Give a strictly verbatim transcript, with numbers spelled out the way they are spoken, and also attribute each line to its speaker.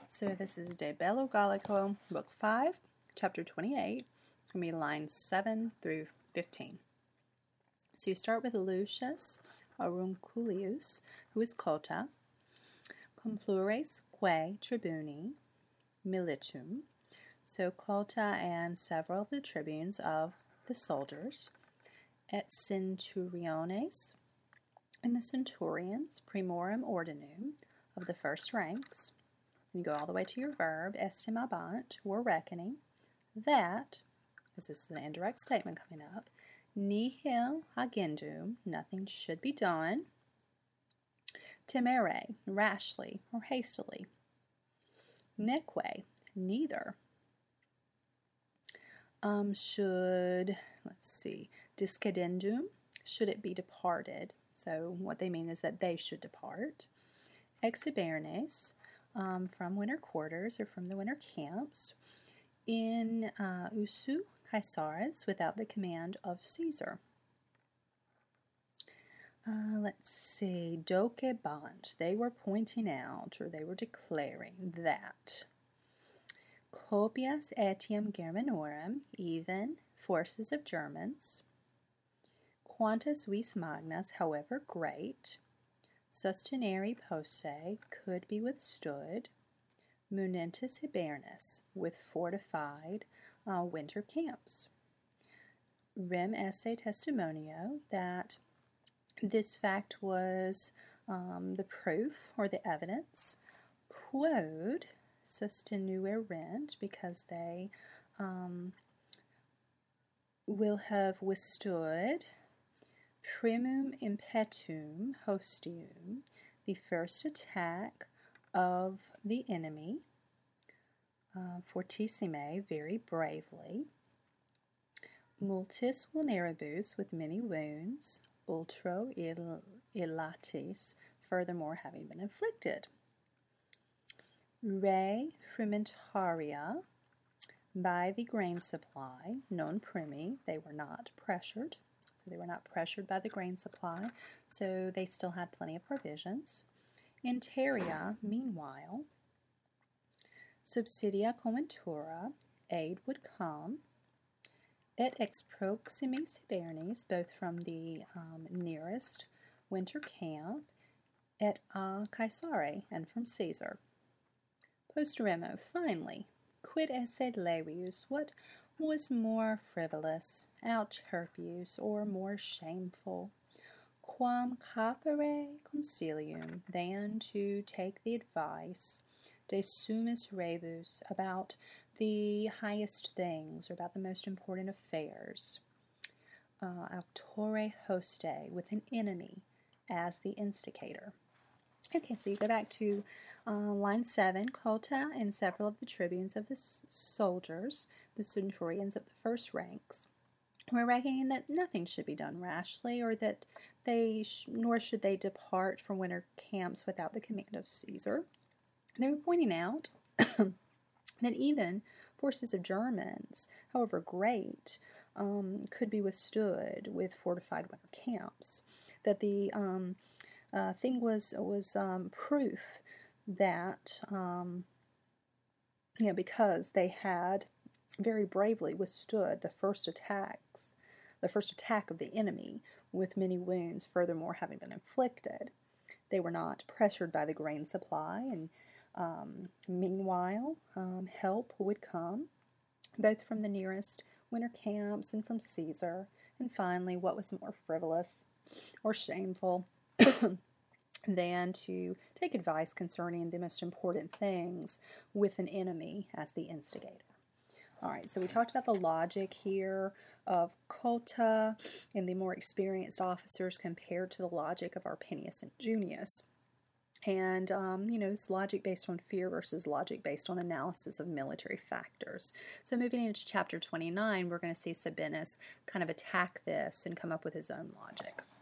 Speaker 1: So this is De Bello Gallico, Book five, Chapter twenty-eight. It's going to be lines seven through fifteen. So you start with Lucius Aurunculeius, who is Cotta, Complures quae tribuni militum. So Cotta and several of the tribunes of the soldiers, et centuriones, and the centurions, primorum ordinum, of the first ranks. You go all the way to your verb, estimabant, were reckoning, that, this is an indirect statement coming up, nihil agendum, nothing should be done, temere, rashly or hastily, neque, neither, um, should, let's see, discedendum, should it be departed. So what they mean is that they should depart. Exibernes, um, from winter quarters or from the winter camps, in uh, usu Caesaris, without the command of Caesar. Uh, let's see, docebant, they were pointing out, or they were declaring that copias etiam Germanorum, even forces of Germans, quantas vis magnas, however great, sustenere posse, could be withstood, munentis hibernus, with fortified uh, winter camps. Rem esse testimonio, that this fact was um, the proof or the evidence, quod sustenuerent, because they um, will have withstood primum impetum hostium, the first attack of the enemy, uh, fortissime, very bravely, multis vulneribus, with many wounds, ultro ill illatis, furthermore having been inflicted. Re frumentaria, by the grain supply, non primi, they were not pressured. So they were not pressured by the grain supply, so they still had plenty of provisions. Interia, meanwhile, subsidia commentura, aid would come, et ex proximis hibernis, both from the um, nearest winter camp, et a Caesare, and from Caesar. Postremo, finally, quid esse levius, what was more frivolous, auterpius, or more shameful, quam capere consilium, than to take the advice de summis rebus, about the highest things, or about the most important affairs, uh, auctore hoste, with an enemy as the instigator. Okay, so you go back to uh, line seven, Cotta and several of the tribunes of the s- soldiers, the centurions of the first ranks, were reckoning that nothing should be done rashly, or that they, sh- nor should they depart from winter camps without the command of Caesar. They were pointing out that even forces of Germans, however great, um, could be withstood with fortified winter camps. That the um, uh, thing was was um, proof that um, you know, because they had very bravely withstood the first attacks, the first attack of the enemy, with many wounds, furthermore having been inflicted. They were not pressured by the grain supply, and um, meanwhile, um, help would come, both from the nearest winter camps and from Caesar. And finally, what was more frivolous or shameful than to take advice concerning the most important things with an enemy as the instigator. All right, so we talked about the logic here of Cotta and the more experienced officers compared to the logic of Arpinius and Junius. And, um, you know, it's logic based on fear versus logic based on analysis of military factors. So moving into chapter twenty-nine, we're going to see Sabinus kind of attack this and come up with his own logic.